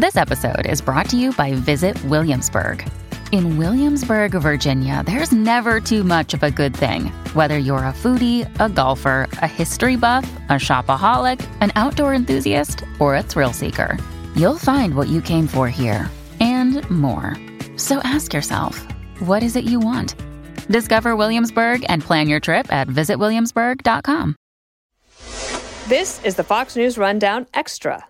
This episode is brought to you by Visit Williamsburg. In Williamsburg, Virginia, there's never too much of a good thing. Whether you're a foodie, a golfer, a history buff, a shopaholic, an outdoor enthusiast, or a thrill seeker, you'll find what you came for here and more. So ask yourself, what is it you want? Discover Williamsburg and plan your trip at visitwilliamsburg.com. This is the Fox News Rundown Extra.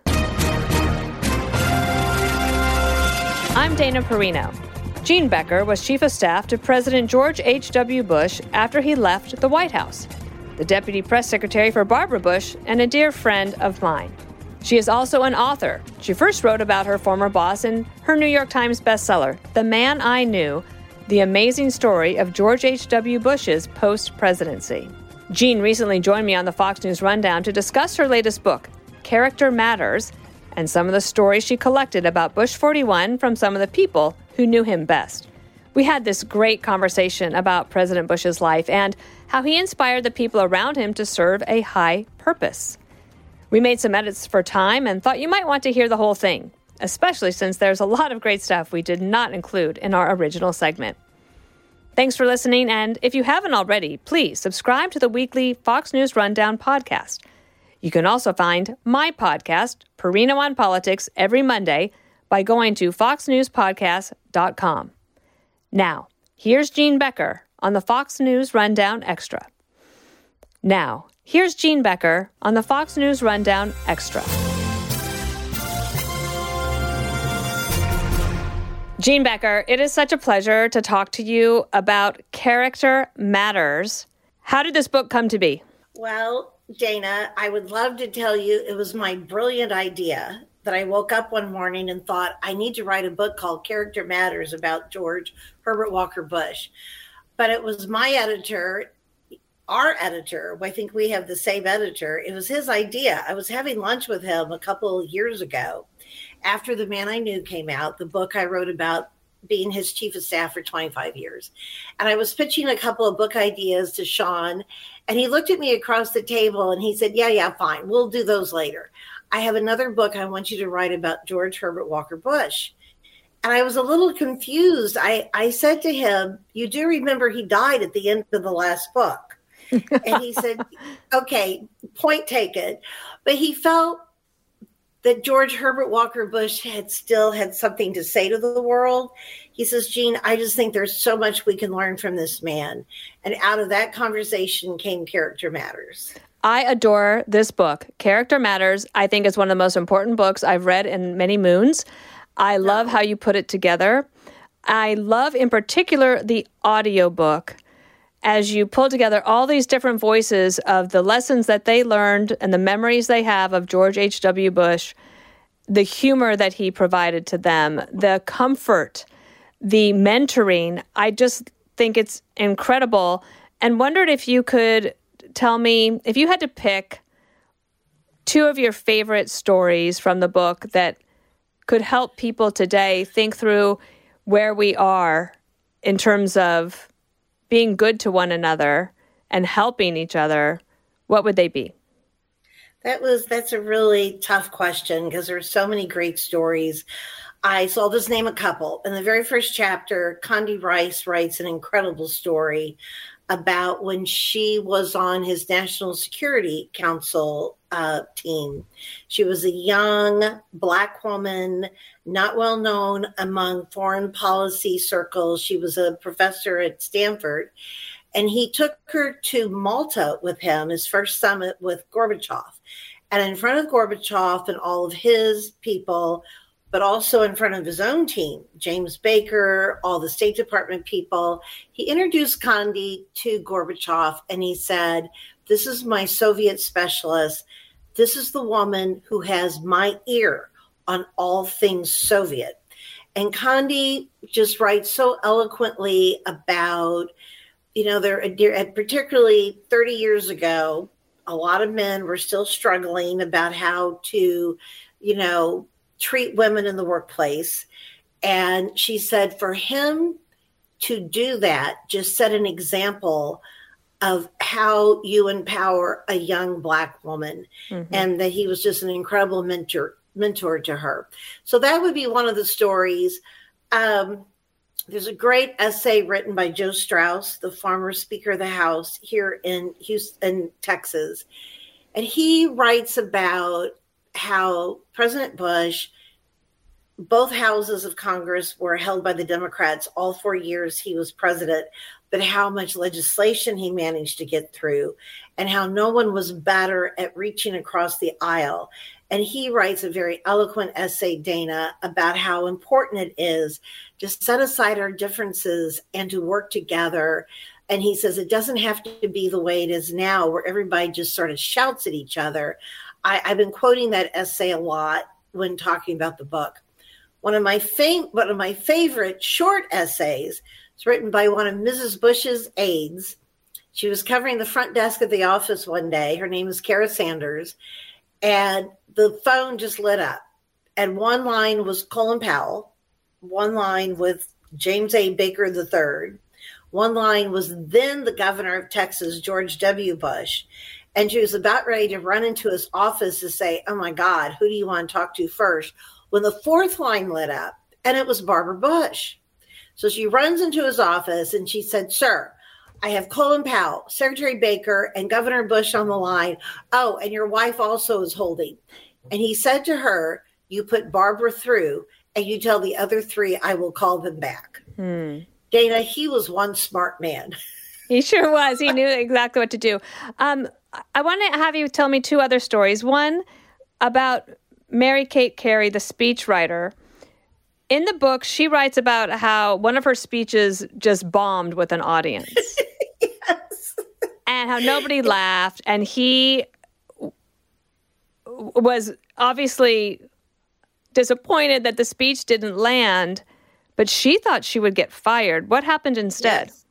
I'm Dana Perino. Gene Becker was chief of staff to President George H.W. Bush after he left the White House, the deputy press secretary for Barbara Bush, and a dear friend of mine. She is also an author. She first wrote about her former boss in her New York Times bestseller, The Man I Knew, The Amazing Story of George H.W. Bush's Post-Presidency. Gene recently joined me on the Fox News Rundown to discuss her latest book, Character Matters, and some of the stories she collected about Bush 41 from some of the people who knew him best. We had this great conversation about President Bush's life and how he inspired the people around him to serve a high purpose. We made some edits for time and thought you might want to hear the whole thing, especially since there's a lot of great stuff we did not include in our original segment. Thanks for listening, and if you haven't already, please subscribe to the weekly Fox News Rundown podcast. You can also find my podcast, Perino on Politics, every Monday by going to foxnewspodcast.com. Now, here's Gene Becker on the Fox News Rundown Extra. Gene Becker, it is such a pleasure to talk to you about Character Matters. How did this book come to be? Well, Dana, I would love to tell you it was my brilliant idea that I woke up one morning and thought, I need to write a book called Character Matters about George Herbert Walker Bush. But it was my editor, our editor, I think we have the same editor. It was his idea. I was having lunch with him a couple of years ago after The Man I Knew came out, the book I wrote about being his chief of staff for 25 years. And I was pitching a couple of book ideas to Sean, and he looked at me across the table and he said, yeah, fine. We'll do those later. I have another book I want you to write about George Herbert Walker Bush. And I was a little confused. I said to him, you do remember he died at the end of the last book. And he said, okay, point taken. But he felt that George Herbert Walker Bush had still had something to say to the world. He says, Gene, I just think there's so much we can learn from this man. And out of that conversation came Character Matters. I adore this book. Character Matters, I think, is one of the most important books I've read in many moons. I love how you put it together. I love, in particular, the audiobook, as you pull together all these different voices of the lessons that they learned and the memories they have of George H.W. Bush, the humor that he provided to them, the comfort, the mentoring. I just think it's incredible, and wondered if you could tell me, if you had to pick two of your favorite stories from the book that could help people today think through where we are in terms of being good to one another and helping each other, what would they be? That's a really tough question because there's so many great stories. So I'll just name a couple. In the very first chapter, Condi Rice writes an incredible story about when she was on his National Security Council team. She was a young Black woman, not well known among foreign policy circles. She was a professor at Stanford, and he took her to Malta with him, his first summit with Gorbachev. And in front of Gorbachev and all of his people, but also in front of his own team, James Baker, all the State Department people, he introduced Condi to Gorbachev, and he said, this is my Soviet specialist. This is the woman who has my ear on all things Soviet. And Condi just writes so eloquently about, particularly 30 years ago, a lot of men were still struggling about how to, treat women in the workplace. And she said for him to do that, just set an example of how you empower a young Black woman, and that he was just an incredible mentor mentor to her. So that would be one of the stories. There's a great essay written by Joe Strauss, the former Speaker of the House here in Houston, Texas. And he writes about how President Bush, both houses of Congress were held by the Democrats all 4 years he was president, but how much legislation he managed to get through and how no one was better at reaching across the aisle. And he writes a very eloquent essay, Dana, about how important it is to set aside our differences and to work together. And he says it doesn't have to be the way it is now, where everybody just sort of shouts at each other. I've been quoting that essay a lot when talking about the book. One of my favorite short essays is written by one of Mrs. Bush's aides. She was covering the front desk at the office one day. Her name is Kara Sanders. And the phone just lit up. And one line was Colin Powell. One line with James A. Baker III. One line was then the governor of Texas, George W. Bush. And she was about ready to run into his office to say, oh, my God, who do you want to talk to first? When the fourth line lit up, and it was Barbara Bush. So she runs into his office and she said, sir, I have Colin Powell, Secretary Baker, and Governor Bush on the line. Oh, and your wife also is holding. And he said to her, you put Barbara through and you tell the other three I will call them back. Dana, he was one smart man. He sure was. He knew exactly what to do. I want to have you tell me two other stories. One about Mary Kate Carey, the speechwriter. In the book, she writes about how one of her speeches just bombed with an audience. Yes. And how nobody laughed. And he was obviously disappointed that the speech didn't land, but she thought she would get fired. What happened instead? Yes.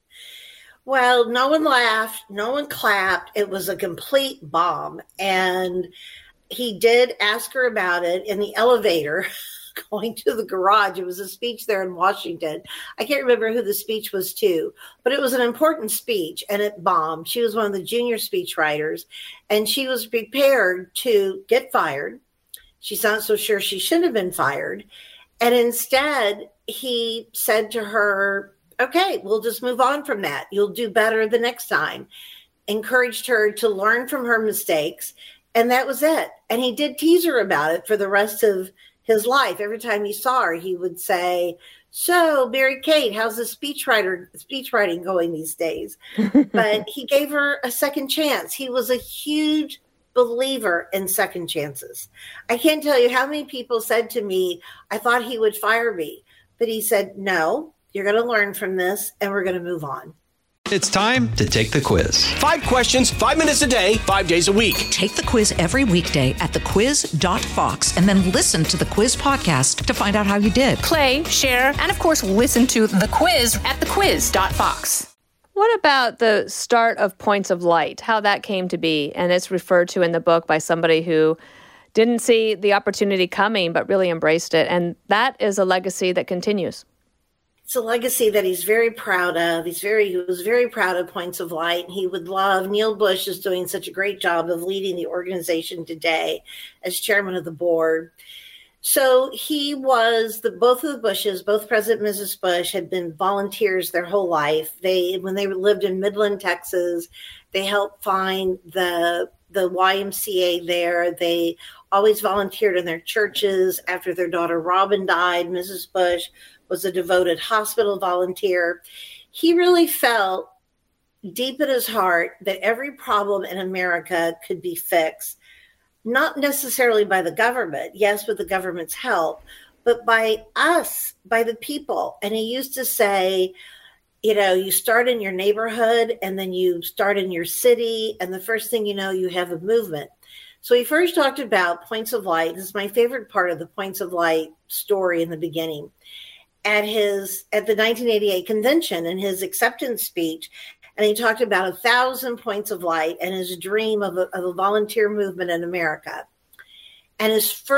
Well, no one laughed. No one clapped. It was a complete bomb. And he did ask her about it in the elevator going to the garage. It was a speech there in Washington. I can't remember who the speech was to, but it was an important speech and it bombed. She was one of the junior speechwriters and she was prepared to get fired. She's not so sure she should have been fired. And instead, he said to her, okay, we'll just move on from that. You'll do better the next time. Encouraged her to learn from her mistakes. And that was it. And he did tease her about it for the rest of his life. Every time he saw her, he would say, so Mary Kate, how's the speechwriting going these days? But he gave her a second chance. He was a huge believer in second chances. I can't tell you how many people said to me, I thought he would fire me. But he said, no, you're going to learn from this and we're going to move on. It's time to take the quiz. 5 questions, 5 minutes a day, 5 days a week. Take the quiz every weekday at thequiz.fox and then listen to the quiz podcast to find out how you did. Play, share, and of course, listen to the quiz at thequiz.fox. What about the start of Points of Light, how that came to be? And it's referred to in the book by somebody who didn't see the opportunity coming, but really embraced it. And that is a legacy that continues. It's a legacy that he's very proud of. He was very proud of Points of Light. And he would love, Neil Bush is doing such a great job of leading the organization today as chairman of the board. So he was, both of the Bushes, both President and Mrs. Bush had been volunteers their whole life. When they lived in Midland, Texas, they helped find the YMCA there. They always volunteered in their churches. After their daughter Robin died, Mrs. Bush was a devoted hospital volunteer. He really felt deep in his heart that every problem in America could be fixed, not necessarily by the government, yes, with the government's help, but by us, by the people. And he used to say, you know, you start in your neighborhood and then you start in your city, and the first thing you know, you have a movement. So he first talked about Points of Light. This is my favorite part of the Points of Light story in the beginning. At the 1988 convention, in his acceptance speech, and he talked about 1,000 points of light and his dream of a volunteer movement in America. And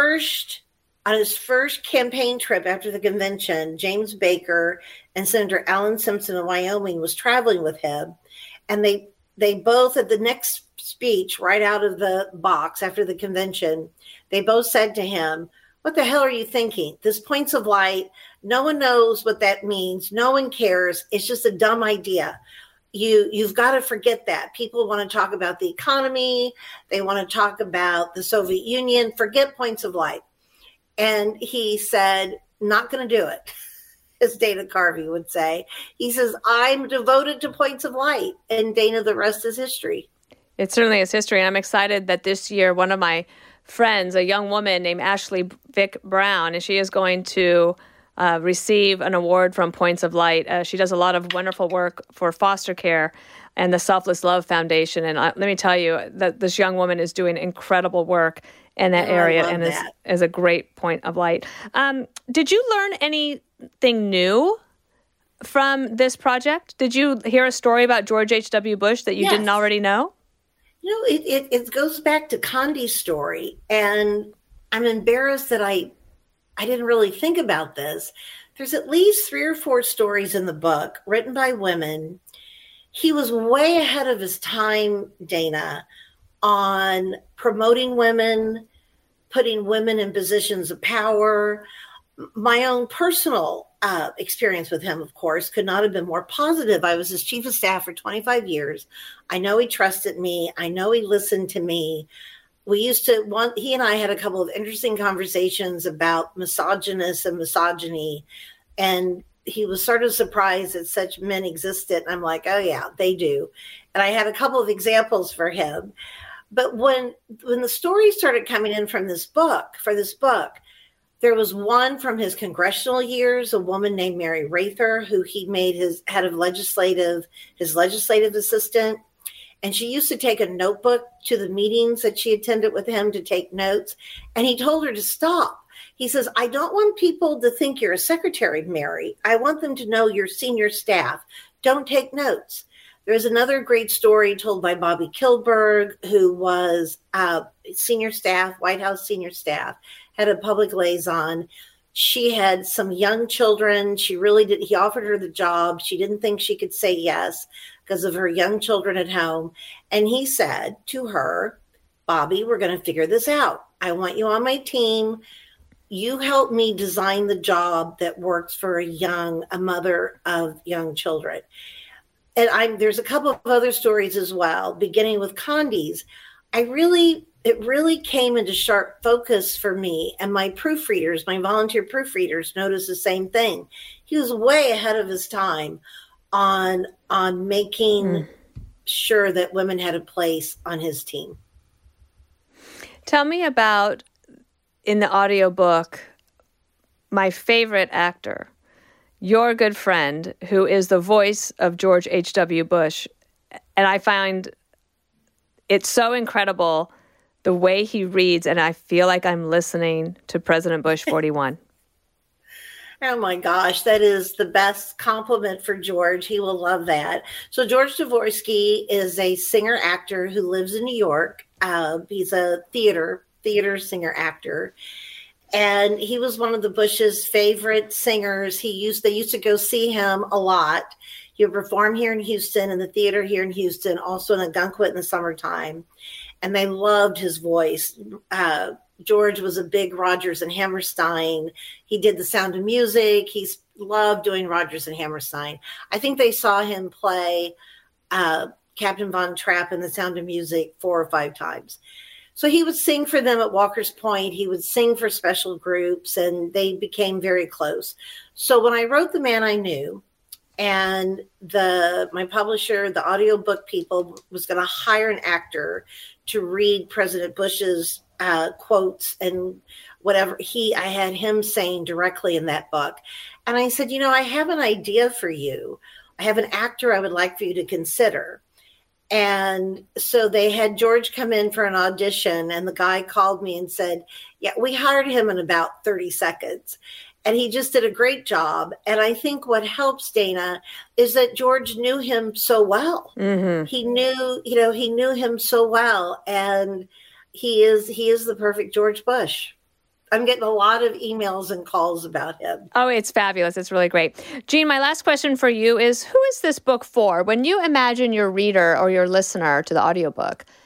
on his first campaign trip after the convention, James Baker and Senator Alan Simpson of Wyoming was traveling with him, and they both at the next speech right out of the box after the convention, they both said to him, "What the hell are you thinking? This points of light, no one knows what that means. No one cares. It's just a dumb idea. You've got to forget that. People want to talk about the economy. They want to talk about the Soviet Union. Forget points of light." And he said, "Not going to do it," as Dana Carvey would say. He says, "I'm devoted to points of light." And Dana, the rest is history. It certainly is history. And I'm excited that this year, one of my friends, a young woman named Ashley Vick Brown, and she is going to receive an award from Points of Light. She does a lot of wonderful work for foster care and the Selfless Love Foundation. And let me tell you that this young woman is doing incredible work in that area and is a great point of light. Did you learn anything new from this project? Did you hear a story about George H.W. Bush that you didn't already know? You know, it goes back to Condi's story, and I'm embarrassed that I didn't really think about this. There's at least 3 or 4 stories in the book written by women. He was way ahead of his time, Dana, on promoting women, putting women in positions of power. My own personal experience with him, of course, could not have been more positive. I was his chief of staff for 25 years. I know he trusted me. I know he listened to me. He and I had a couple of interesting conversations about misogynists and misogyny. And he was sort of surprised that such men existed. And I'm like, oh yeah, they do. And I had a couple of examples for him. But when the stories started coming in from this book, there was one from his congressional years, a woman named Mary Rather, who he made his head of his legislative assistant. And she used to take a notebook to the meetings that she attended with him to take notes. And he told her to stop. He says, "I don't want people to think you're a secretary, Mary. I want them to know you're senior staff. Don't take notes." There's another great story told by Bobby Kilberg, who was senior staff, White House senior staff, had a public liaison. She had some young children. He offered her the job. She didn't think she could say yes because of her young children at home. And he said to her, "Bobby, we're going to figure this out. I want you on my team. You help me design the job that works for a mother of young children." And there's a couple of other stories as well, beginning with Condi's. It really came into sharp focus for me, and my volunteer proofreaders noticed the same thing. He was way ahead of his time on making sure that women had a place on his team. Tell me about, in the audiobook, my favorite actor, your good friend, who is the voice of George H.W. Bush. And I find it so incredible the way he reads, and I feel like I'm listening to President Bush 41. Oh my gosh, that is the best compliment for George. He will love that. So George Dvorsky is a singer-actor who lives in New York. He's a theater singer-actor. And he was one of the Bush's favorite singers. They used to go see him a lot. He would perform here in Houston, in the theater here in Houston, also in Ogunquit in the summertime. And they loved his voice. George was a big Rodgers and Hammerstein. He did The Sound of Music. He loved doing Rodgers and Hammerstein. I think they saw him play Captain Von Trapp in The Sound of Music 4 or 5 times. So he would sing for them at Walker's Point. He would sing for special groups, and they became very close. So when I wrote The Man I Knew, and my publisher, the audiobook people, was going to hire an actor to read President Bush's quotes and whatever I had him saying directly in that book. And I said, I have an idea for you. I have an actor I would like for you to consider. And so they had George come in for an audition, and the guy called me and said, yeah, we hired him in about 30 seconds. And he just did a great job. And I think what helps, Dana, is that George knew him so well. Mm-hmm. He knew him so well. And he is the perfect George Bush. I'm getting a lot of emails and calls about him. Oh, it's fabulous. It's really great. Jean, my last question for you is, who is this book for? When you imagine your reader or your listener to the audiobook,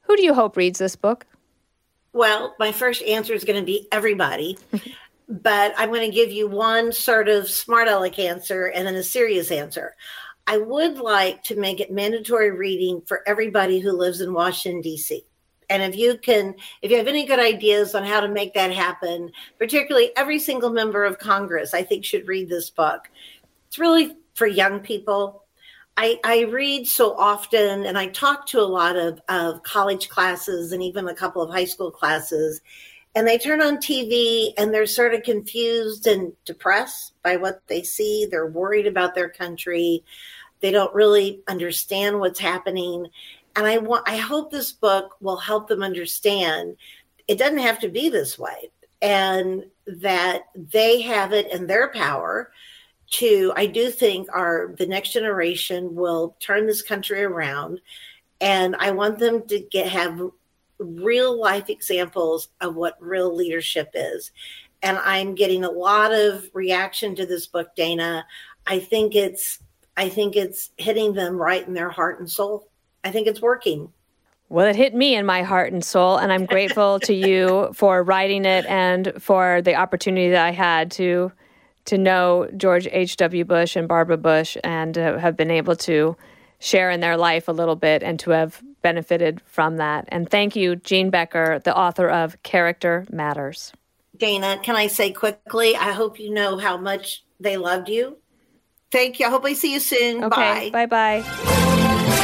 Who do you hope reads this book? Well, my first answer is going to be everybody, but I'm going to give you one sort of smart aleck answer and then a serious answer. I would like to make it mandatory reading for everybody who lives in Washington, D.C. And if you have any good ideas on how to make that happen, particularly every single member of Congress, I think should read this book. It's really for young people. I read so often, and I talk to a lot of college classes and even a couple of high school classes, and they turn on TV and they're sort of confused and depressed by what they see. They're worried about their country. They don't really understand what's happening. And I hope this book will help them understand it doesn't have to be this way, and that they have it in their power to, I do think the next generation will turn this country around. And I want them to have real life examples of what real leadership is. And I'm getting a lot of reaction to this book, Dana. I think it's hitting them right in their heart and soul. I think it's working. Well, it hit me in my heart and soul, and I'm grateful to you for writing it and for the opportunity that I had to know George H.W. Bush and Barbara Bush and have been able to share in their life a little bit and to have benefited from that. And thank you, Jean Becker, the author of Character Matters. Dana, can I say quickly, I hope you know how much they loved you. Thank you. I hope I see you soon. Okay, bye. Bye-bye.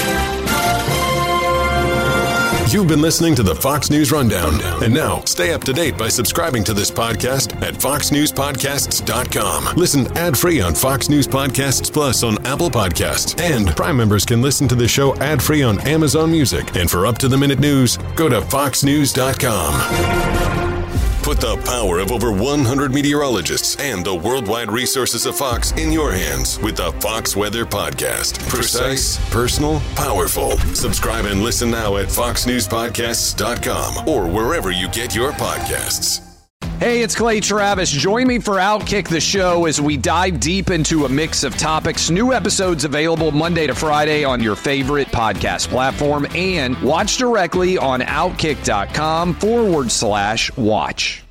You've been listening to the Fox News Rundown. And now, stay up to date by subscribing to this podcast at foxnewspodcasts.com. Listen ad-free on Fox News Podcasts Plus on Apple Podcasts. And Prime members can listen to the show ad-free on Amazon Music. And for up-to-the-minute news, go to foxnews.com. Put the power of over 100 meteorologists and the worldwide resources of Fox in your hands with the Fox Weather Podcast. Precise, personal, powerful. Subscribe and listen now at foxnewspodcasts.com or wherever you get your podcasts. Hey, it's Clay Travis. Join me for Outkick the Show as we dive deep into a mix of topics. New episodes available Monday to Friday on your favorite podcast platform, and watch directly on outkick.com/watch.